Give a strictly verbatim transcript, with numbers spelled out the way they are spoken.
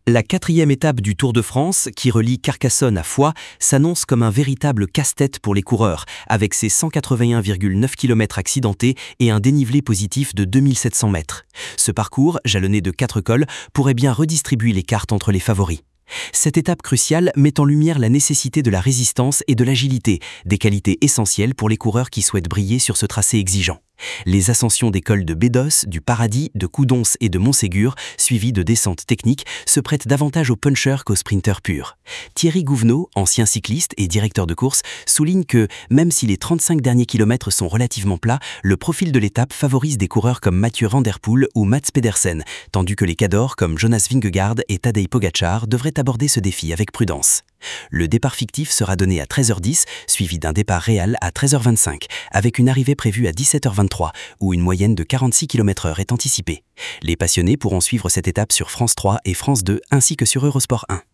La quatrième étape du Tour de France, qui relie Carcassonne à Foix, s'annonce comme un véritable casse-tête pour les coureurs, avec ses cent quatre-vingt-un virgule neuf kilomètres accidentés et un dénivelé positif de deux mille sept cents mètres. Ce parcours, jalonné de quatre cols, pourrait bien redistribuer les cartes entre les favoris. Cette étape cruciale met en lumière la nécessité de la résistance et de l'agilité, des qualités essentielles pour les coureurs qui souhaitent briller sur ce tracé exigeant. Les ascensions des cols de Bédos, du Paradis, de Coudons et de Montségur, suivies de descentes techniques, se prêtent davantage aux punchers qu'aux sprinters purs. Thierry Gouvenot, ancien cycliste et directeur de course, souligne que, même si les trente-cinq derniers kilomètres sont relativement plats, le profil de l'étape favorise des coureurs comme Mathieu Van Der Poel ou Mats Pedersen, tandis que les cadors comme Jonas Vingegaard et Tadej Pogacar devraient aborder ce défi avec prudence. Le départ fictif sera donné à treize heures dix, suivi d'un départ réel à treize heures vingt-cinq, avec une arrivée prévue à dix-sept heures vingt-trois, où une moyenne de quarante-six kilomètres heure est anticipée. Les passionnés pourront suivre cette étape sur France trois et France deux, ainsi que sur Eurosport un.